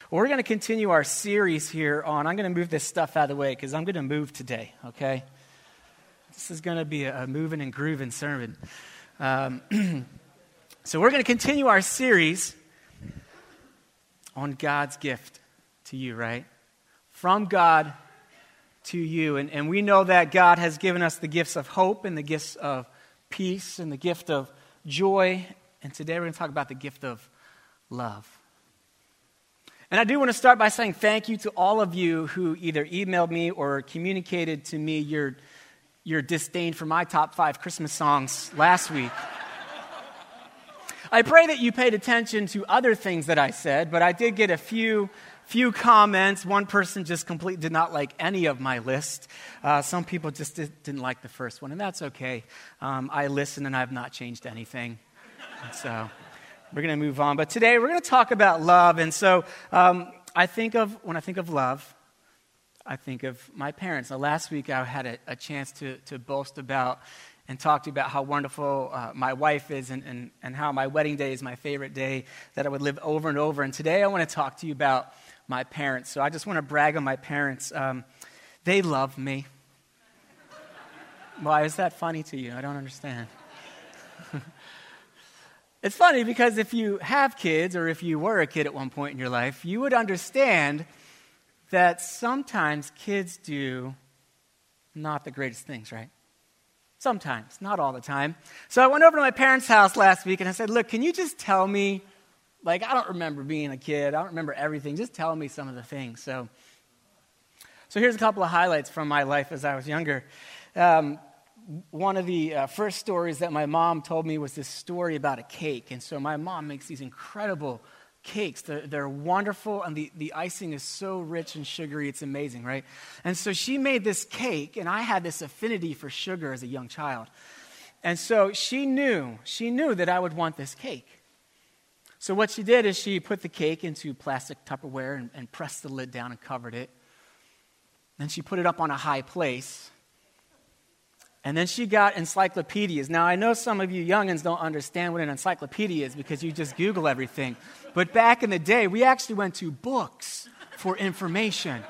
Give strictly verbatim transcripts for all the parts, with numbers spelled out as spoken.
Well, we're going to continue our series here on, I'm going to move this stuff out of the way because I'm going to move today, okay? This is going to be a, a moving and grooving sermon. Um, so we're going to continue our series on God's gift to you, right? From God to you. And, and we know that God has given us the gifts of hope and the gifts of peace and the gift of joy. And today we're going to talk about the gift of love. And I do want to start by saying thank you to all of you who either emailed me or communicated to me your, your disdain for my top five Christmas songs last week. I pray that you paid attention to other things that I said, but I did get a few few comments. One person just completely did not like any of my list. Uh, some people just did, didn't like the first one, and that's okay. Um, I listen, and I have not changed anything. And so we're going to move on. But today we're going to talk about love. And so um, I think of, when I think of love, I think of my parents. Now, last week I had a, a chance to, to boast about and talk to you about how wonderful uh, my wife is and, and, and how my wedding day is my favorite day that I would live over and over. And today I want to talk to you about my parents. So I just want to brag on my parents. Um, they love me. Why is that funny to you? I don't understand. It's funny because if you have kids, or if you were a kid at one point in your life, you would understand that sometimes kids do not the greatest things, right? Sometimes, not all the time. So I went over to my parents' house last week and I said, look, can you just tell me, like, I don't remember being a kid. I don't remember everything. Just tell me some of the things. So, so here's a couple of highlights from my life as I was younger. Um, One of the uh, first stories that my mom told me was this story about a cake. And so my mom makes these incredible cakes. They're, they're wonderful, and the, the icing is so rich and sugary, it's amazing, right? And so she made this cake, and I had this affinity for sugar as a young child. And so she knew, she knew that I would want this cake. So what she did is she put the cake into plastic Tupperware and, and pressed the lid down and covered it. Then she put it up on a high place. And then she got encyclopedias. Now, I know some of you youngins don't understand what an encyclopedia is because you just Google everything. But back in the day, we actually went to books for information.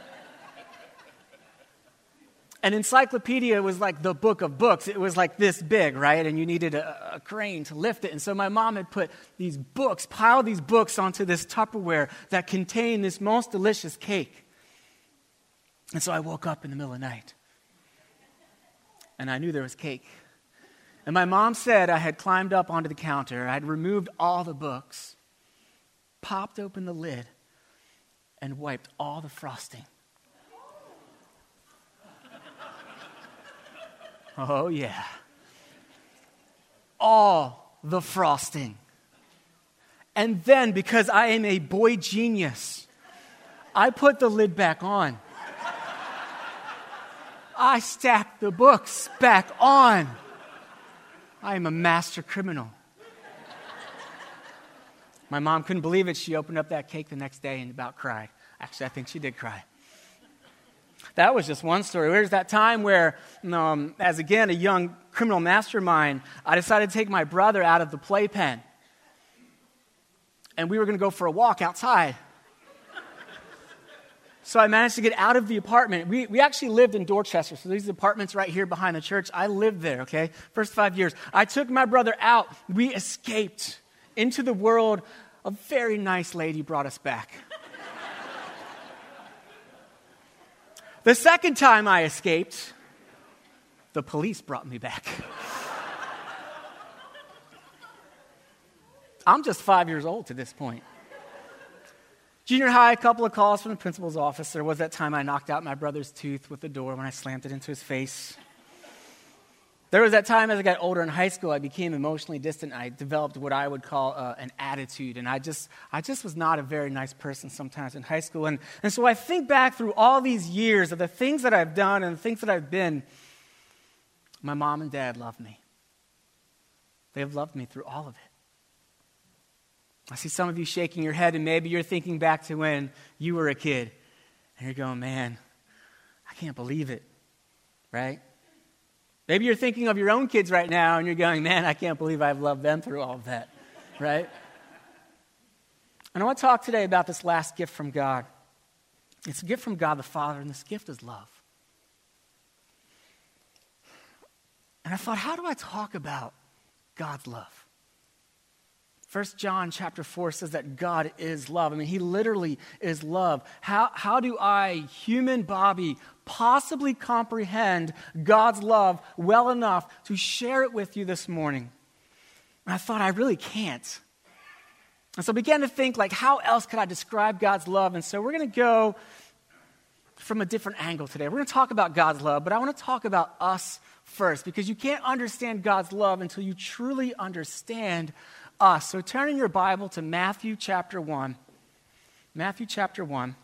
An encyclopedia was like the book of books. It was like this big, right? And you needed a, a crane to lift it. And so my mom had put these books, piled these books onto this Tupperware that contained this most delicious cake. And so I woke up in the middle of the night. And I knew there was cake. And my mom said I had climbed up onto the counter, I had removed all the books, popped open the lid, and wiped all the frosting. Oh, yeah. All the frosting. And then, because I am a boy genius, I put the lid back on. I stacked the books back on. I am a master criminal. My mom couldn't believe it. She opened up that cake the next day and about cried. Actually, I think she did cry. That was just one story. There's that time where, um, as again, a young criminal mastermind, I decided to take my brother out of the playpen. And we were going to go for a walk outside. So I managed to get out of the apartment. We we actually lived in Dorchester, so these apartments right here behind the church. I lived there, okay, first five years. I took my brother out. We escaped into the world. A very nice lady brought us back. The second time I escaped, the police brought me back. I'm just five years old to this point. Junior high, a couple of calls from the principal's office. There was that time I knocked out my brother's tooth with the door when I slammed it into his face. There was that time as I got older in high school, I became emotionally distant. I developed what I would call uh, an attitude. And I just I just was not a very nice person sometimes in high school. And, and so I think back through all these years of the things that I've done and the things that I've been. My mom and dad love me. They have loved me through all of it. I see some of you shaking your head, and maybe you're thinking back to when you were a kid, and you're going, man, I can't believe it, right? Maybe you're thinking of your own kids right now, and you're going, man, I can't believe I've loved them through all of that, right? And I want to talk today about this last gift from God. It's a gift from God the Father, and this gift is love. And I thought, how do I talk about God's love? First John chapter four says that God is love. I mean, he literally is love. How, how do I, human Bobby, possibly comprehend God's love well enough to share it with you this morning? And I thought, I really can't. And so I began to think, like, how else could I describe God's love? And so we're going to go from a different angle today. We're going to talk about God's love, but I want to talk about us first, because you can't understand God's love until you truly understand us. So turn in your Bible to Matthew chapter one. Matthew chapter one.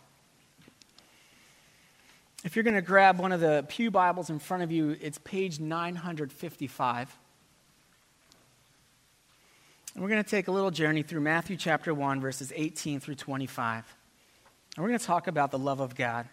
If you're going to grab one of the pew Bibles in front of you, it's page nine fifty-five. And we're going to take a little journey through Matthew chapter one, verses eighteen through twenty-five. And we're going to talk about the love of God.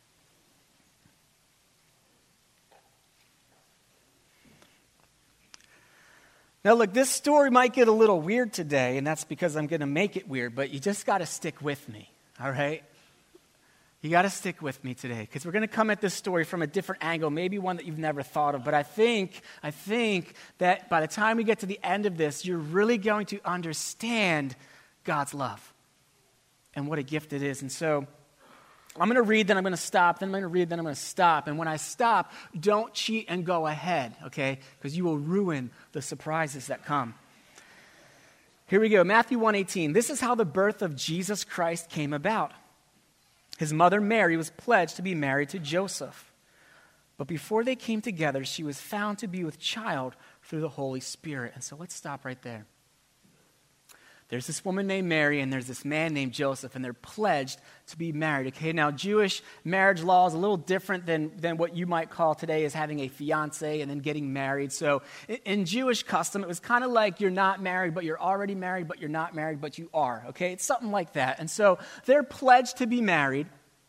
Now, look, this story might get a little weird today, and that's because I'm going to make it weird, but you just got to stick with me, all right? You got to stick with me today, because we're going to come at this story from a different angle, maybe one that you've never thought of, but I think, I think that by the time we get to the end of this, you're really going to understand God's love and what a gift it is. And so I'm going to read, then I'm going to stop, then I'm going to read, then I'm going to stop. And when I stop, don't cheat and go ahead, okay? Because you will ruin the surprises that come. Here we go, Matthew one eighteen. This is how the birth of Jesus Christ came about. His mother Mary was pledged to be married to Joseph. But before they came together, she was found to be with child through the Holy Spirit. And so let's stop right there. There's this woman named Mary, and there's this man named Joseph, and they're pledged to be married. Okay, now Jewish marriage law is a little different than, than what you might call today as having a fiance and then getting married. So in, in Jewish custom, it was kind of like you're not married, but you're already married, but you're not married, but you are. Okay, it's something like that. And so they're pledged to be married.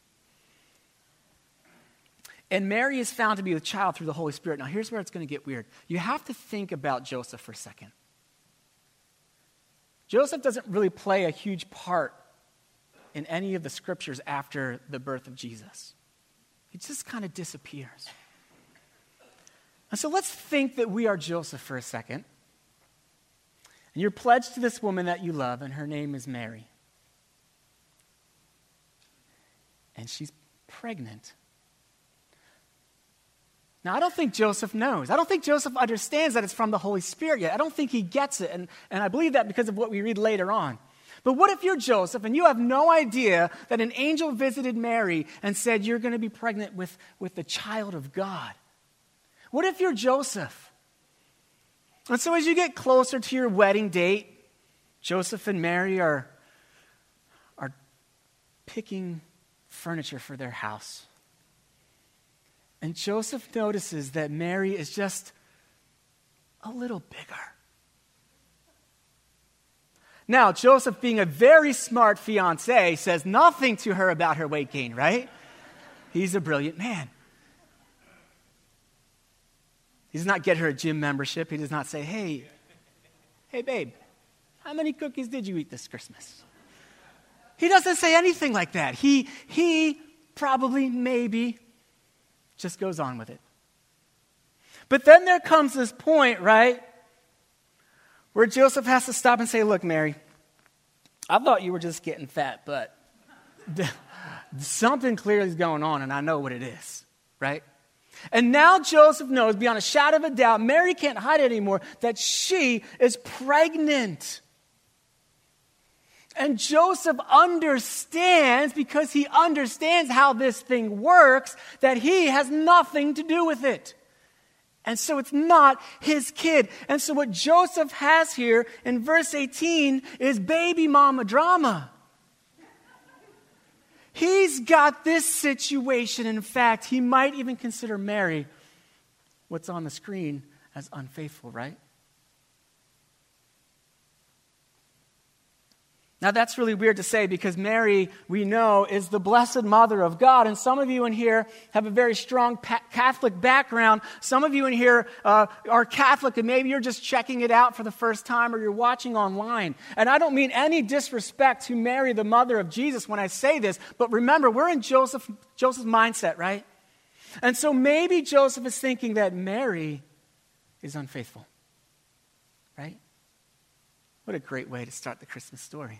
And Mary is found to be with child through the Holy Spirit. Now here's where it's going to get weird. You have to think about Joseph for a second. Joseph doesn't really play a huge part in any of the scriptures after the birth of Jesus. He just kind of disappears. And so let's think that we are Joseph for a second. And you're pledged to this woman that you love, and her name is Mary. And she's pregnant. Now, I don't think Joseph knows. I don't think Joseph understands that it's from the Holy Spirit yet. I don't think he gets it, and, and I believe that because of what we read later on. But what if you're Joseph and you have no idea that an angel visited Mary and said you're going to be pregnant with, with the child of God? What if you're Joseph? And so as you get closer to your wedding date, Joseph and Mary are, are picking furniture for their house. And Joseph notices that Mary is just a little bigger. Now, Joseph, being a very smart fiancé, says nothing to her about her weight gain, right? He's a brilliant man. He does not get her a gym membership. He does not say, hey, hey, babe, how many cookies did you eat this Christmas? He doesn't say anything like that. He, he probably, maybe, just goes on with it. But then there comes this point, right, where Joseph has to stop and say, look, Mary, I thought you were just getting fat, but something clearly is going on, and I know what it is, right? And now Joseph knows beyond a shadow of a doubt, Mary can't hide it anymore, that she is pregnant. And Joseph understands, because he understands how this thing works, that he has nothing to do with it. And so it's not his kid. And so what Joseph has here in verse eighteen is baby mama drama. He's got this situation. In fact, he might even consider Mary, what's on the screen, as unfaithful, right? Now, that's really weird to say because Mary, we know, is the blessed mother of God. And some of you in here have a very strong pa- Catholic background. Some of you in here uh, are Catholic, and maybe you're just checking it out for the first time or you're watching online. And I don't mean any disrespect to Mary, the mother of Jesus, when I say this. But remember, we're in Joseph, Joseph's mindset, right? And so maybe Joseph is thinking that Mary is unfaithful, right? What a great way to start the Christmas story.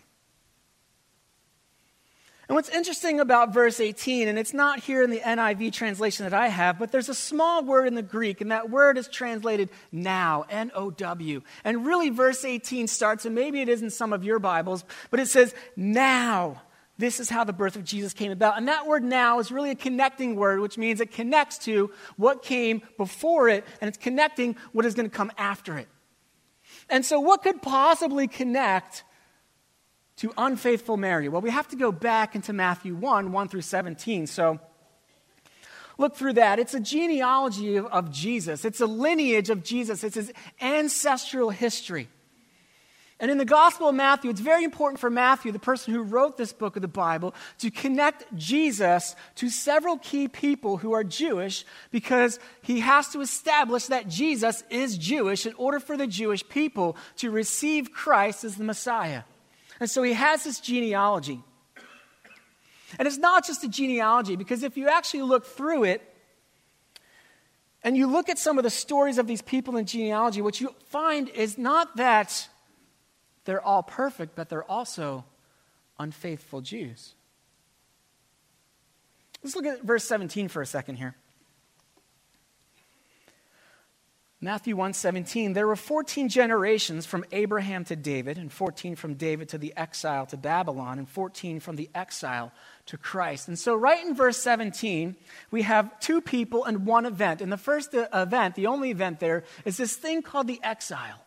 And what's interesting about verse eighteen, and it's not here in the N I V translation that I have, but there's a small word in the Greek, and that word is translated now, N O W. And really verse eighteen starts, and maybe it is in some of your Bibles, but it says, now, this is how the birth of Jesus came about. And that word now is really a connecting word, which means it connects to what came before it, and it's connecting what is going to come after it. And so what could possibly connect to unfaithful Mary? Well, we have to go back into Matthew one, one through seventeen. So look through that. It's a genealogy of, of Jesus. It's a lineage of Jesus. It's his ancestral history. And in the Gospel of Matthew, it's very important for Matthew, the person who wrote this book of the Bible, to connect Jesus to several key people who are Jewish, because he has to establish that Jesus is Jewish in order for the Jewish people to receive Christ as the Messiah. And so he has this genealogy. And it's not just a genealogy, because if you actually look through it, and you look at some of the stories of these people in genealogy, what you find is not that they're all perfect, but they're also unfaithful Jews. Let's look at verse seventeen for a second here. Matthew one seventeen, there were fourteen generations from Abraham to David, and fourteen from David to the exile to Babylon, and fourteen from the exile to Christ. And so right in verse seventeen, we have two people and one event. And the first event, the only event there, is this thing called the exile.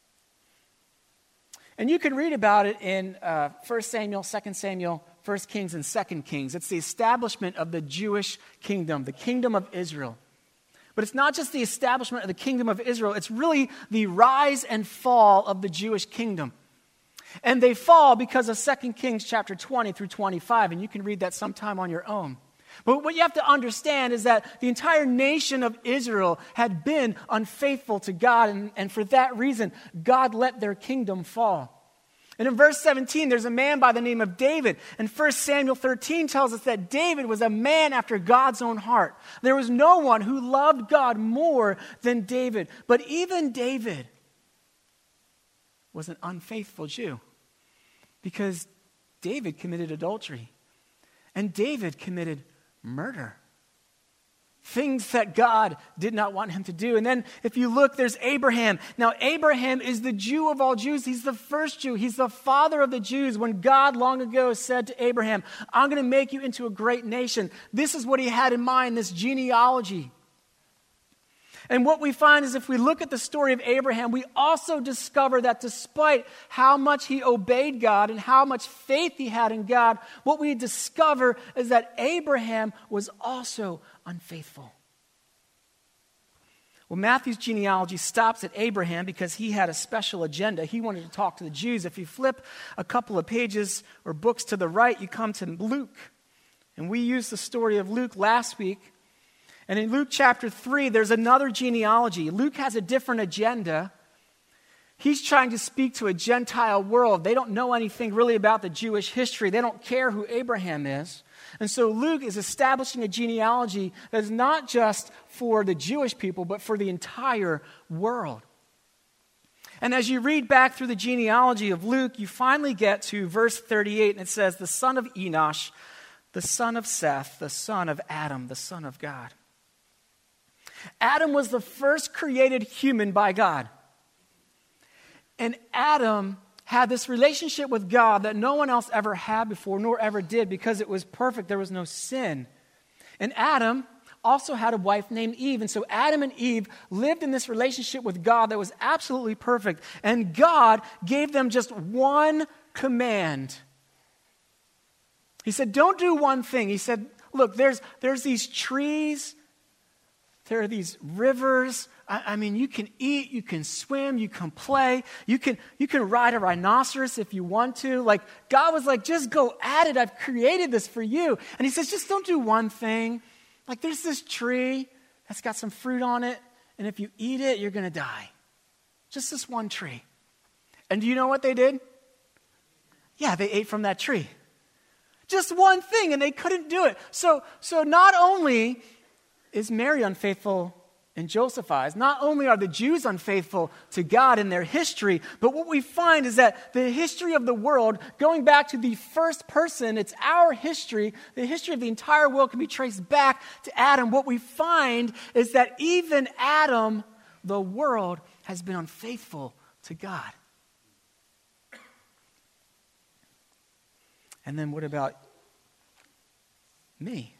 And you can read about it in uh, First Samuel, Second Samuel, First Kings, and Second Kings. It's the establishment of the Jewish kingdom, the kingdom of Israel. But it's not just the establishment of the kingdom of Israel, it's really the rise and fall of the Jewish kingdom. And they fall because of Second Kings chapter twenty through twenty-five, and you can read that sometime on your own. But what you have to understand is that the entire nation of Israel had been unfaithful to God, and, and for that reason, God let their kingdom fall. And in verse seventeen, there's a man by the name of David. And First Samuel thirteen tells us that David was a man after God's own heart. There was no one who loved God more than David. But even David was an unfaithful Jew, because David committed adultery. And David committed murder. Things that God did not want him to do. And then if you look, there's Abraham. Now, Abraham is the Jew of all Jews. He's the first Jew. He's the father of the Jews. When God long ago said to Abraham, I'm going to make you into a great nation, this is what he had in mind, this genealogy. And what we find is if we look at the story of Abraham, we also discover that despite how much he obeyed God and how much faith he had in God, what we discover is that Abraham was also unfaithful. Well, Matthew's genealogy stops at Abraham because he had a special agenda. He wanted to talk to the Jews. If you flip a couple of pages or books to the right, you come to Luke. And we used the story of Luke last week. And in Luke chapter three, there's another genealogy. Luke has a different agenda. He's trying to speak to a Gentile world. They don't know anything really about the Jewish history. They don't care who Abraham is. And so Luke is establishing a genealogy that is not just for the Jewish people, but for the entire world. And as you read back through the genealogy of Luke, you finally get to verse thirty-eight, and it says, the son of Enosh, the son of Seth, the son of Adam, the son of God. Adam was the first created human by God. And Adam had this relationship with God that no one else ever had before, nor ever did, because it was perfect. There was no sin. And Adam also had a wife named Eve. And so Adam and Eve lived in this relationship with God that was absolutely perfect. And God gave them just one command. He said, don't do one thing. He said, look, there's, there's these trees There are these rivers. I, I mean, you can eat, you can swim, you can play, you can, you can ride a rhinoceros if you want to. Like, God was like, just go at it. I've created this for you. And he says, just don't do one thing. Like, there's this tree that's got some fruit on it, and if you eat it, you're going to die. Just this one tree. And do you know what they did? Yeah, they ate from that tree. Just one thing, and they couldn't do it. So, so not only is Mary unfaithful in Joseph's eyes, not only are the Jews unfaithful to God in their history, but what we find is that the history of the world, going back to the first person, it's our history, the history of the entire world can be traced back to Adam. What we find is that even Adam, the world, has been unfaithful to God. And then what about me?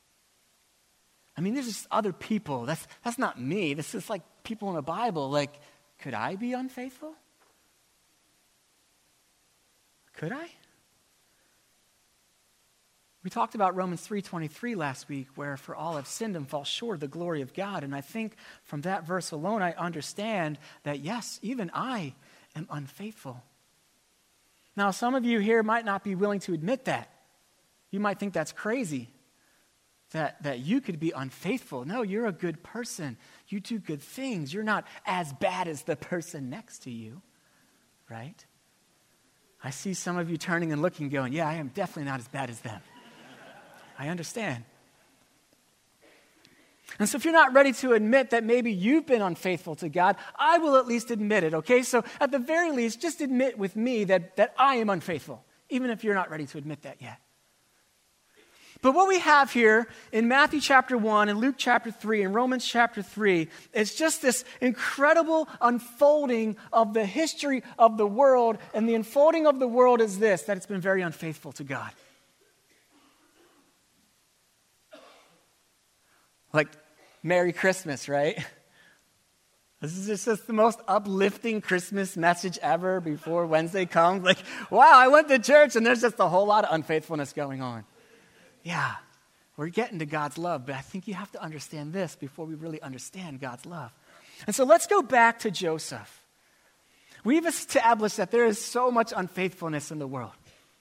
I mean, there's just other people. That's that's not me. This is like people in the Bible. Like, could I be unfaithful? Could I? We talked about Romans three twenty-three last week, where for all have sinned and fall short of the glory of God. And I think from that verse alone, I understand that, yes, even I am unfaithful. Now, some of you here might not be willing to admit that. You might think that's crazy. That, that you could be unfaithful. No, you're a good person. You do good things. You're not as bad as the person next to you, right? I see some of you turning and looking going, yeah, I am definitely not as bad as them. I understand. And so if you're not ready to admit that maybe you've been unfaithful to God, I will at least admit it, okay? So at the very least, just admit with me that, that I am unfaithful, even if you're not ready to admit that yet. But what we have here in Matthew chapter one and Luke chapter three and Romans chapter three is just this incredible unfolding of the history of the world. And the unfolding of the world is this, that it's been very unfaithful to God. Like, Merry Christmas, right? This is just, just the most uplifting Christmas message ever before Wednesday comes. Like, wow, I went to church and there's just a whole lot of unfaithfulness going on. Yeah, we're getting to God's love, but I think you have to understand this before we really understand God's love. And so let's go back to Joseph. We've established that there is so much unfaithfulness in the world.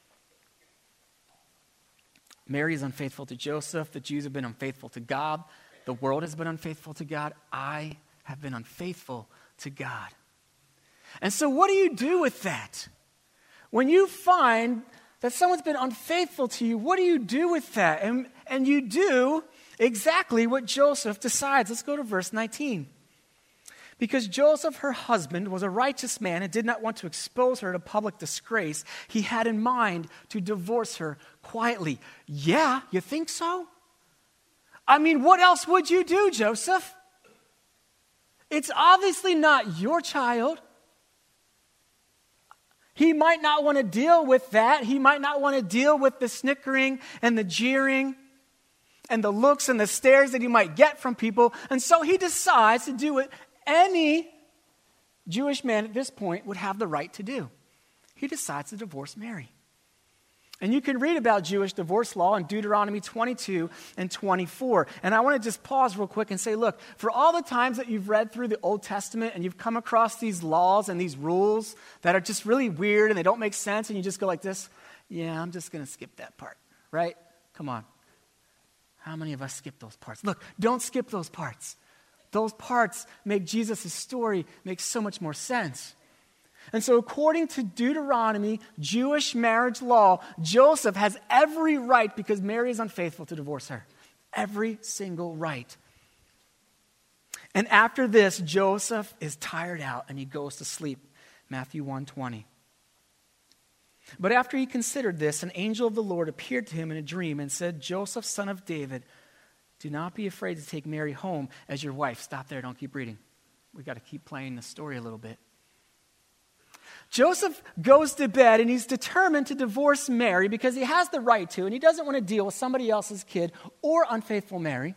Mary is unfaithful to Joseph. The Jews have been unfaithful to God. The world has been unfaithful to God. I have been unfaithful to God. And so what do you do with that? When you find that someone's been unfaithful to you, what do you do with that? And, and you do exactly what Joseph decides. Let's go to verse nineteen. Because Joseph, her husband, was a righteous man and did not want to expose her to public disgrace, he had in mind to divorce her quietly. Yeah, you think so? I mean, what else would you do, Joseph? It's obviously not your child. He might not want to deal with that. He might not want to deal with the snickering and the jeering and the looks and the stares that he might get from people. And so he decides to do what any Jewish man at this point would have the right to do. He decides to divorce Mary. And you can read about Jewish divorce law in Deuteronomy twenty-two and twenty-four. And I want to just pause real quick and say, look, for all the times that you've read through the Old Testament and you've come across these laws and these rules that are just really weird and they don't make sense and you just go like this, yeah, I'm just going to skip that part, right? Come on. How many of us skip those parts? Look, don't skip those parts. Those parts make Jesus' story make so much more sense. And so according to Deuteronomy, Jewish marriage law, Joseph has every right, because Mary is unfaithful, to divorce her. Every single right. And after this, Joseph is tired out and he goes to sleep. Matthew one twenty. But after he considered this, an angel of the Lord appeared to him in a dream and said, Joseph, son of David, do not be afraid to take Mary home as your wife. Stop there, don't keep reading. We got to keep playing the story a little bit. Joseph goes to bed and he's determined to divorce Mary because he has the right to, and he doesn't want to deal with somebody else's kid or unfaithful Mary.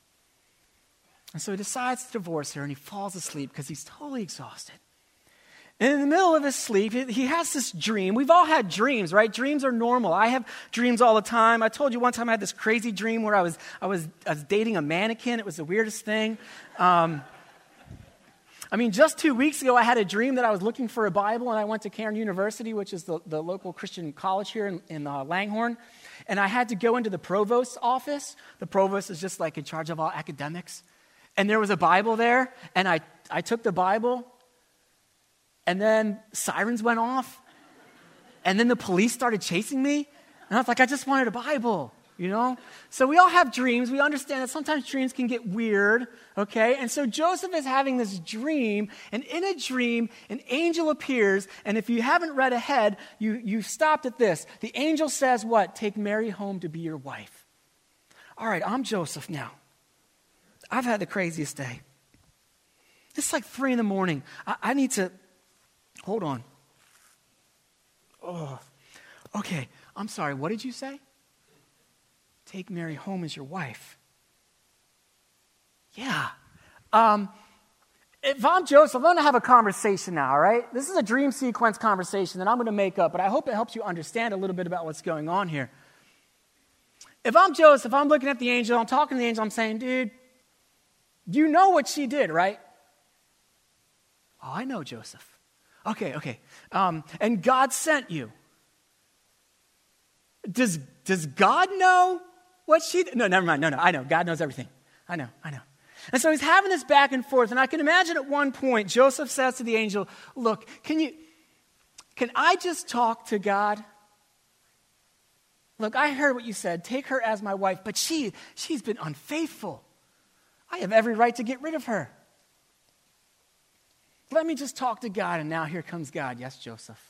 And so he decides to divorce her and he falls asleep because he's totally exhausted. And in the middle of his sleep, he has this dream. We've all had dreams, right? Dreams are normal. I have dreams all the time. I told you one time I had this crazy dream where I was I was, I was dating a mannequin. It was the weirdest thing. Um, I mean, just two weeks ago, I had a dream that I was looking for a Bible, and I went to Cairn University, which is the, the local Christian college here in, in uh, Langhorne, and I had to go into the provost's office. The provost is just like in charge of all academics. And there was a Bible there, and I, I took the Bible, and then sirens went off, and then the police started chasing me, and I was like, I just wanted a Bible, you know? So we all have dreams. We understand that sometimes dreams can get weird, okay? And so Joseph is having this dream, and in a dream, an angel appears, and if you haven't read ahead, you, you stopped at this. The angel says what? Take Mary home to be your wife. All right, I'm Joseph now. I've had the craziest day. It's like three in the morning. I, I need to... Hold on. Oh, okay. I'm sorry. What did you say? Take Mary home as your wife. Yeah. Um, if I'm Joseph, I'm going to have a conversation now, all right? This is a dream sequence conversation that I'm going to make up, but I hope it helps you understand a little bit about what's going on here. If I'm Joseph, I'm looking at the angel, I'm talking to the angel, I'm saying, dude, you know what she did, right? Oh, I know, Joseph. Okay, okay. Um, and God sent you. Does, does God know what she did? No, never mind. No, no, I know. God knows everything. I know, I know. And so he's having this back and forth, and I can imagine at one point, Joseph says to the angel, look, can you, can I just talk to God? Look, I heard what you said. Take her as my wife, but she, she's been unfaithful. I have every right to get rid of her. Let me just talk to God, and now here comes God. Yes, Joseph.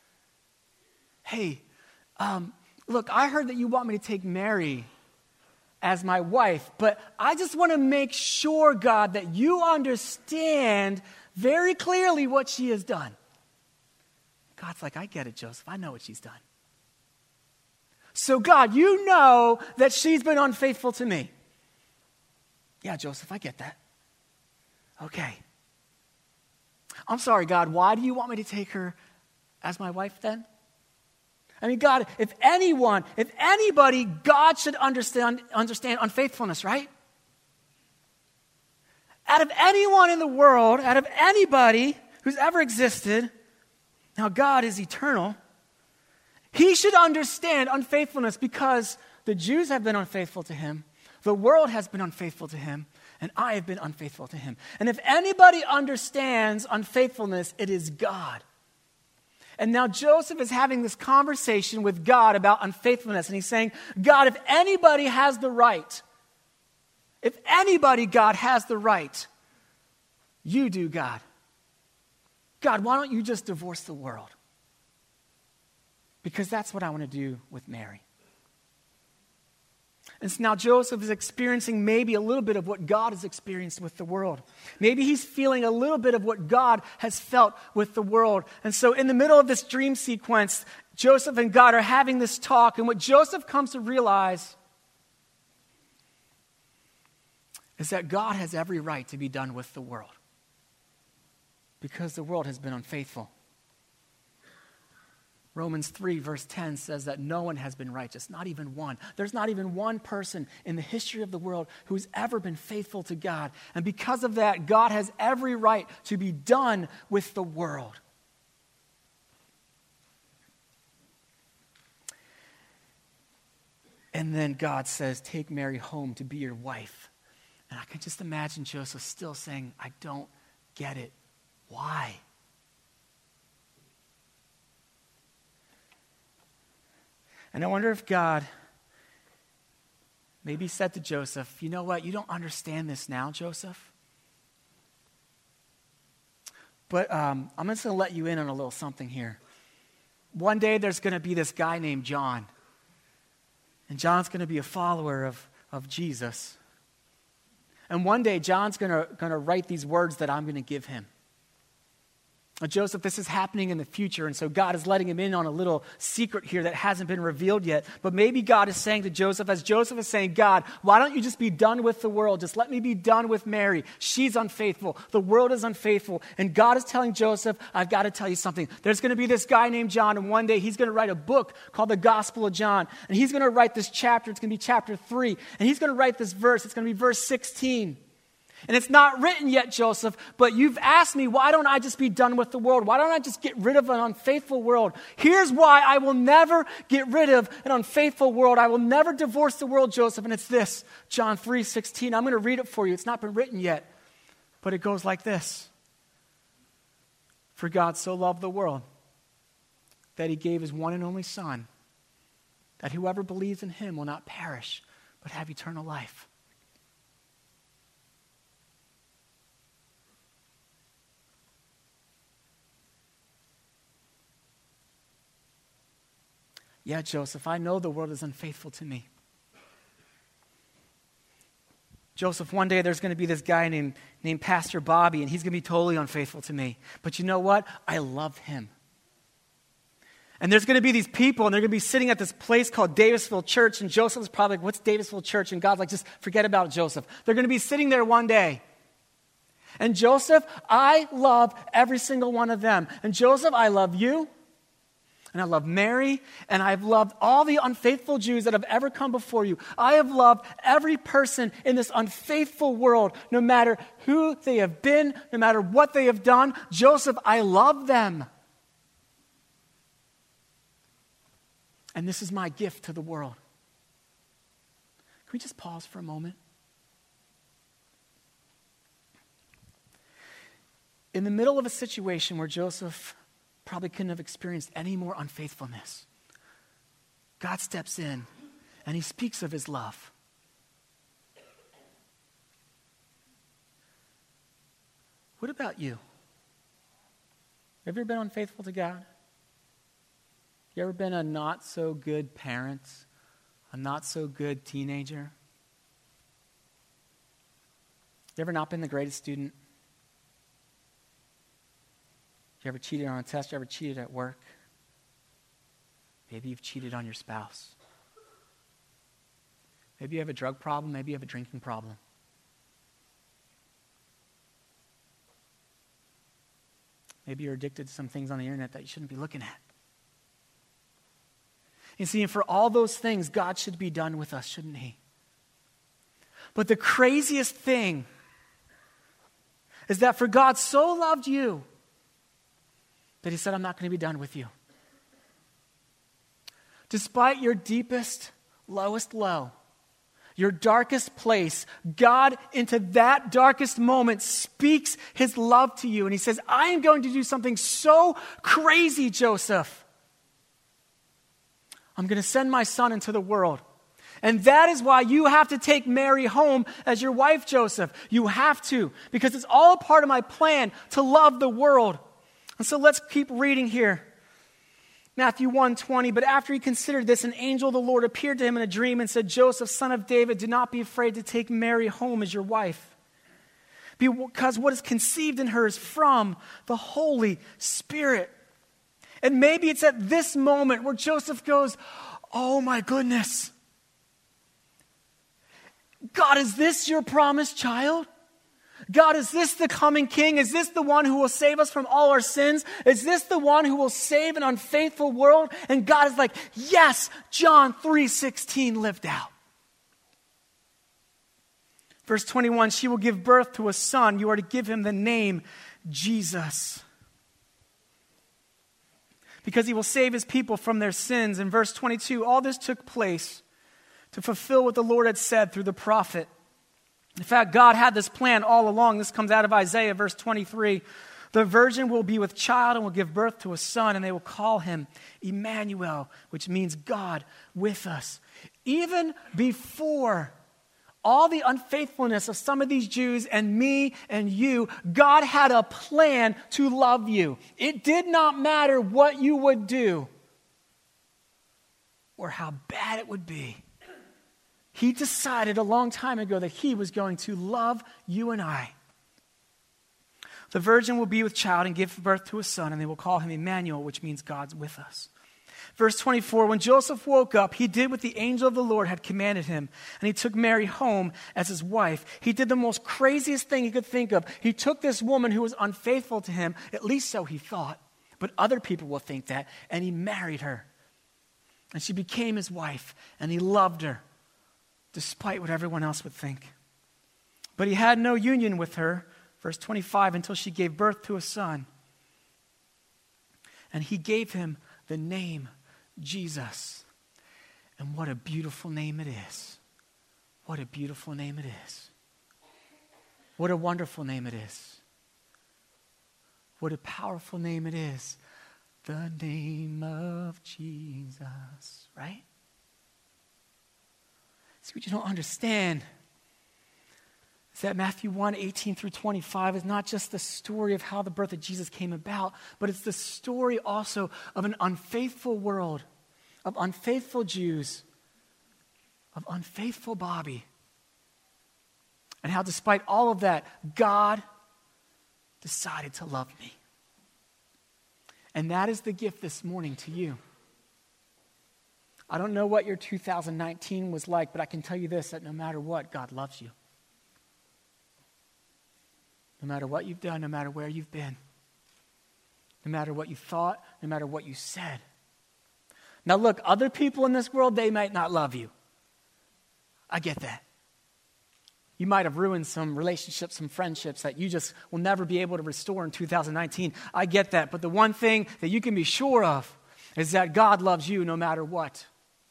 Hey, um, look, I heard that you want me to take Mary as my wife, but I just want to make sure, God, that you understand very clearly what she has done. God's like, I get it, Joseph. I know what she's done. So, God, you know that she's been unfaithful to me. Yeah, Joseph, I get that. Okay. I'm sorry, God, why do you want me to take her as my wife then? I mean, God, if anyone, if anybody, God should understand, understand unfaithfulness, right? Out of anyone in the world, out of anybody who's ever existed, now God is eternal, he should understand unfaithfulness because the Jews have been unfaithful to him, the world has been unfaithful to him, and I have been unfaithful to him. And if anybody understands unfaithfulness, it is God. And now Joseph is having this conversation with God about unfaithfulness. And he's saying, God, if anybody has the right, if anybody, God, has the right, you do, God. God, why don't you just divorce the world? Because that's what I want to do with Mary. And so now Joseph is experiencing maybe a little bit of what God has experienced with the world. Maybe he's feeling a little bit of what God has felt with the world. And so in the middle of this dream sequence, Joseph and God are having this talk. And what Joseph comes to realize is that God has every right to be done with the world because the world has been unfaithful. Romans three verse ten says that no one has been righteous, not even one. There's not even one person in the history of the world who's ever been faithful to God. And because of that, God has every right to be done with the world. And then God says, take Mary home to be your wife. And I can just imagine Joseph still saying, I don't get it. Why? And I wonder if God maybe said to Joseph, you know what, you don't understand this now, Joseph. But um, I'm just going to let you in on a little something here. One day there's going to be this guy named John. And John's going to be a follower of, of Jesus. And one day John's going to, going to write these words that I'm going to give him. Now, Joseph, this is happening in the future, and so God is letting him in on a little secret here that hasn't been revealed yet. But maybe God is saying to Joseph, as Joseph is saying, God, why don't you just be done with the world? Just let me be done with Mary. She's unfaithful. The world is unfaithful. And God is telling Joseph, I've got to tell you something. There's going to be this guy named John, and one day he's going to write a book called the Gospel of John. And he's going to write this chapter. It's going to be chapter three. And he's going to write this verse. It's going to be verse sixteen. And it's not written yet, Joseph, but you've asked me, why don't I just be done with the world? Why don't I just get rid of an unfaithful world? Here's why I will never get rid of an unfaithful world. I will never divorce the world, Joseph. And it's this, John three sixteen. I'm going to read it for you. It's not been written yet, but it goes like this. For God so loved the world that he gave his one and only Son, that whoever believes in him will not perish, but have eternal life. Yeah, Joseph, I know the world is unfaithful to me. Joseph, one day there's going to be this guy named, named Pastor Bobby, and he's going to be totally unfaithful to me. But you know what? I love him. And there's going to be these people, and they're going to be sitting at this place called Davisville Church, and Joseph's probably like, what's Davisville Church? And God's like, just forget about it, Joseph. They're going to be sitting there one day. And Joseph, I love every single one of them. And Joseph, I love you. And I love Mary, and I've loved all the unfaithful Jews that have ever come before you. I have loved every person in this unfaithful world, no matter who they have been, no matter what they have done. Joseph, I love them. And this is my gift to the world. Can we just pause for a moment? In the middle of a situation where Joseph probably couldn't have experienced any more unfaithfulness, God steps in and he speaks of his love. What about you? Have you ever been unfaithful to God? You ever been a not so good parent, a not so good teenager? You ever not been the greatest student? You ever cheated on a test? You ever cheated at work? Maybe you've cheated on your spouse. Maybe you have a drug problem. Maybe you have a drinking problem. Maybe you're addicted to some things on the internet that you shouldn't be looking at. You see, and for all those things, God should be done with us, shouldn't he? But the craziest thing is that for God so loved you that he said, I'm not going to be done with you. Despite your deepest, lowest low, your darkest place, God into that darkest moment speaks his love to you. And he says, I am going to do something so crazy, Joseph. I'm going to send my son into the world. And that is why you have to take Mary home as your wife, Joseph. You have to, because it's all a part of my plan to love the world. And so let's keep reading here. Matthew one twenty, but after he considered this, an angel of the Lord appeared to him in a dream and said, Joseph, son of David, do not be afraid to take Mary home as your wife, because what is conceived in her is from the Holy Spirit. And maybe it's at this moment where Joseph goes, oh my goodness. God, is this your promised child? God, is this the coming king? Is this the one who will save us from all our sins? Is this the one who will save an unfaithful world? And God is like, yes, John three sixteen lived out. Verse twenty-one, she will give birth to a son. You are to give him the name Jesus, because he will save his people from their sins. In verse twenty-two, all this took place to fulfill what the Lord had said through the prophet. In fact, God had this plan all along. This comes out of Isaiah, verse twenty-three. The virgin will be with child and will give birth to a son, and they will call him Emmanuel, which means God with us. Even before all the unfaithfulness of some of these Jews and me and you, God had a plan to love you. It did not matter what you would do or how bad it would be. He decided a long time ago that he was going to love you and I. The virgin will be with child and give birth to a son, and they will call him Emmanuel, which means God's with us. Verse twenty-four, when Joseph woke up, he did what the angel of the Lord had commanded him, and he took Mary home as his wife. He did the most craziest thing he could think of. He took this woman who was unfaithful to him, at least so he thought, but other people will think that, and he married her. And she became his wife, and he loved her, despite what everyone else would think. But he had no union with her, verse twenty-five, until she gave birth to a son. And he gave him the name Jesus. And what a beautiful name it is. What a beautiful name it is. What a wonderful name it is. What a powerful name it is. The name of Jesus, right? See, what you don't understand is that Matthew one, eighteen through twenty-five is not just the story of how the birth of Jesus came about, but it's the story also of an unfaithful world, of unfaithful Jews, of unfaithful Bobby. And how despite all of that, God decided to love me. And that is the gift this morning to you. I don't know what your two thousand nineteen was like, but I can tell you this, that no matter what, God loves you. No matter what you've done, no matter where you've been, no matter what you thought, no matter what you said. Now look, other people in this world, they might not love you. I get that. You might have ruined some relationships, some friendships that you just will never be able to restore in two thousand nineteen. I get that. But the one thing that you can be sure of is that God loves you no matter what.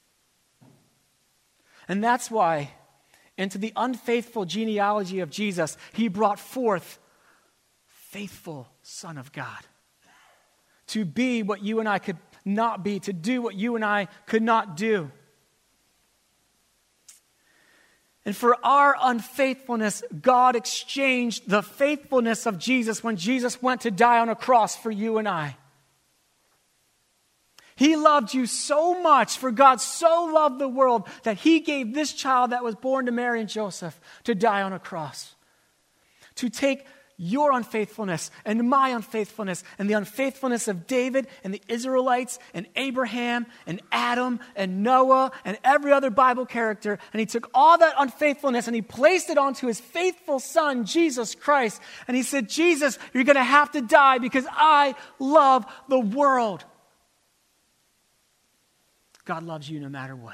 And that's why into the unfaithful genealogy of Jesus, he brought forth faithful Son of God. To be what you and I could not be, to do what you and I could not do. And for our unfaithfulness, God exchanged the faithfulness of Jesus when Jesus went to die on a cross for you and I. He loved you so much, for God so loved the world that he gave this child that was born to Mary and Joseph to die on a cross. To take your unfaithfulness and my unfaithfulness and the unfaithfulness of David and the Israelites and Abraham and Adam and Noah and every other Bible character, and he took all that unfaithfulness and he placed it onto his faithful son, Jesus Christ. And he said, Jesus, you're going to have to die because I love the world. God loves you no matter what.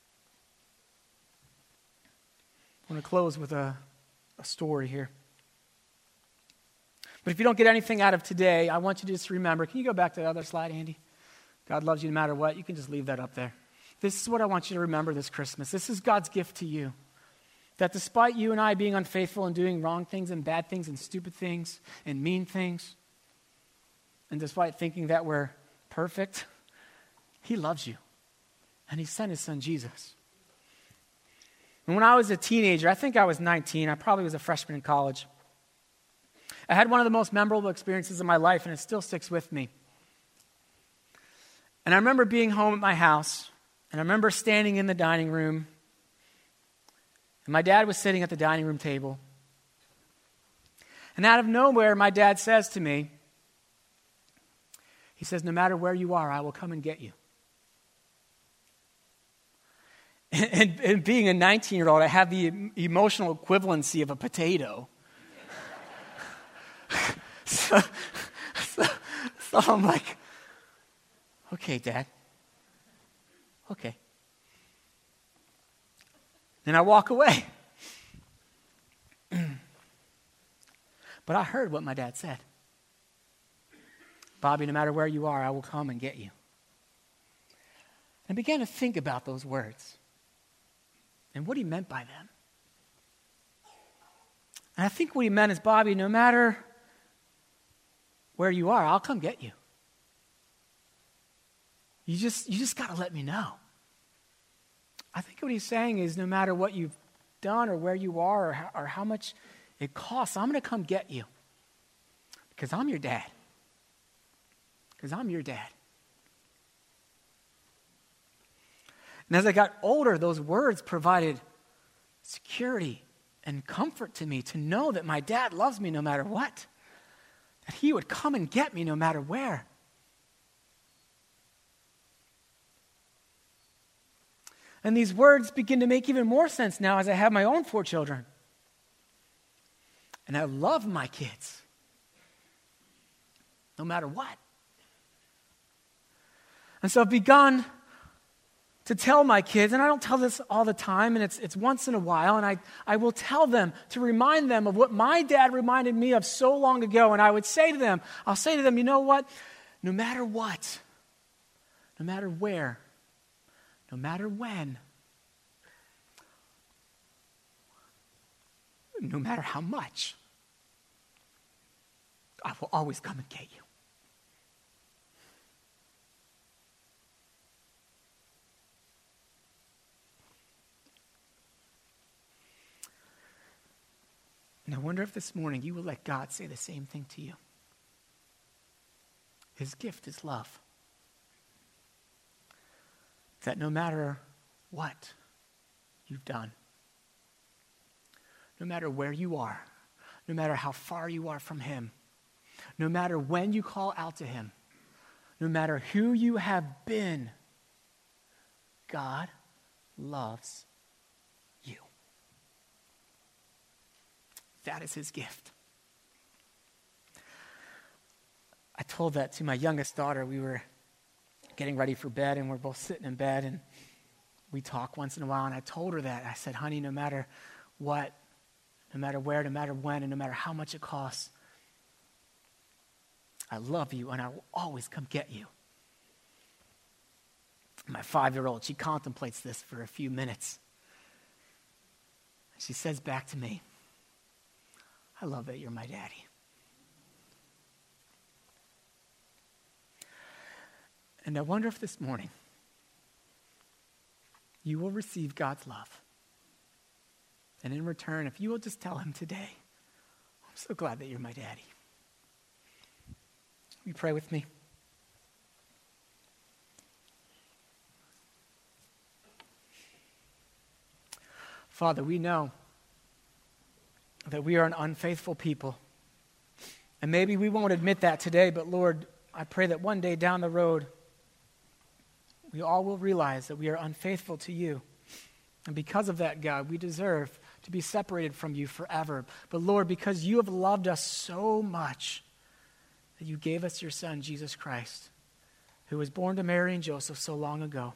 I want to close with a, a story here. But if you don't get anything out of today, I want you to just remember. Can you go back to the other slide, Andy? God loves you no matter what. You can just leave that up there. This is what I want you to remember this Christmas. This is God's gift to you. That despite you and I being unfaithful and doing wrong things and bad things and stupid things and mean things, and despite thinking that we're perfect, he loves you. And he sent his son, Jesus. And when I was a teenager, I think I was nineteen, I probably was a freshman in college, I had one of the most memorable experiences of my life, and it still sticks with me. And I remember being home at my house, and I remember standing in the dining room, and my dad was sitting at the dining room table. And out of nowhere, my dad says to me, he says, no matter where you are, I will come and get you. And, and being a nineteen-year-old, I have the emotional equivalency of a potato. so, so, so I'm like, okay, Dad. Okay. And I walk away. But I heard what my dad said. Bobby, no matter where you are, I will come and get you. And I began to think about those words and what he meant by them. And I think what he meant is, Bobby, no matter where you are, I'll come get you. You just, you just got to let me know. I think what he's saying is no matter what you've done or where you are or how, or how much it costs, I'm going to come get you. Because I'm your dad. Because I'm your dad. And as I got older, those words provided security and comfort to me to know that my dad loves me no matter what. that he would come and get me no matter where. And these words begin to make even more sense now as I have my own four children. And I love my kids, no matter what. And so I've begun to tell my kids, and I don't tell this all the time, and it's it's once in a while, and I, I will tell them to remind them of what my dad reminded me of so long ago. And I would say to them, I'll say to them, you know what? No matter what, no matter where, no matter when, no matter how much, I will always come and get you. And I wonder if this morning you will let God say the same thing to you. His gift is love. That no matter what you've done, no matter where you are, no matter how far you are from him, no matter when you call out to him, no matter who you have been, God loves you. That is his gift. I told that to my youngest daughter. We were getting ready for bed, and we're both sitting in bed, and we talk once in a while, and I told her that. I said, honey, no matter what, no matter where, no matter when, and no matter how much it costs, I love you, and I will always come get you. My five-year-old, she contemplates this for a few minutes. She says back to me, I love that you're my daddy. And I wonder if this morning you will receive God's love. And in return, if you will just tell him today, I'm so glad that you're my daddy. Will you pray with me? Father, we know that we are an unfaithful people. And maybe we won't admit that today, but Lord, I pray that one day down the road, we all will realize that we are unfaithful to you. And because of that, God, we deserve to be separated from you forever. But Lord, because you have loved us so much, that you gave us your Son, Jesus Christ, who was born to Mary and Joseph so long ago.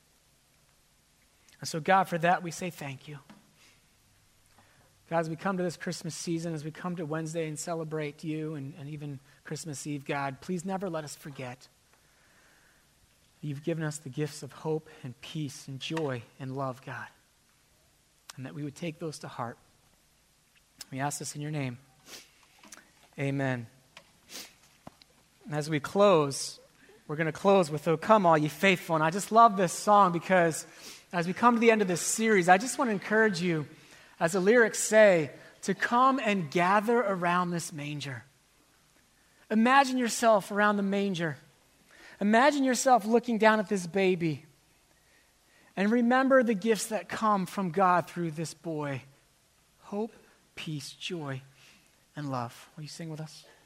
And so, God, for that we say thank you. God, as we come to this Christmas season, as we come to Wednesday and celebrate you and, and even Christmas Eve, God, please never let us forget that you've given us the gifts of hope and peace and joy and love, God, and that we would take those to heart. We ask this in your name. Amen. And as we close, we're going to close with, "O Come All Ye Faithful." And I just love this song because as we come to the end of this series, I just want to encourage you, as the lyrics say, to come and gather around this manger. Imagine yourself around the manger. Imagine yourself looking down at this baby. And remember the gifts that come from God through this boy. Hope, peace, joy, and love. Will you sing with us?